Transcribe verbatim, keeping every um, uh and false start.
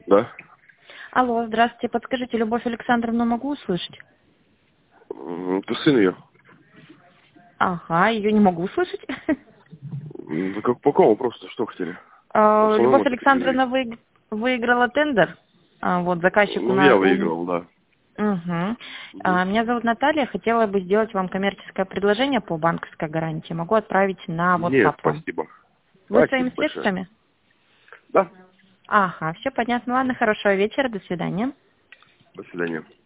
Да. Алло, здравствуйте. Подскажите, Любовь Александровну могу услышать? М, Ты сын ее. Ага, ее не могу услышать. М, Как, по какому вопросу? Что хотели? В А, основном Любовь это переговорить. Александровна вы- выиграла тендер. А, Вот, заказчик у Ну, я нас... выиграл, да. Угу. Мгм. Меня зовут Наталья. Хотела бы сделать вам коммерческое предложение по банковской гарантии. Могу отправить на Нет, WhatsApp вам. спасибо. Вы Спасибо своими большое. средствами? Да. Ага, все понятно. Ладно, хорошего вечера. До свидания. До свидания.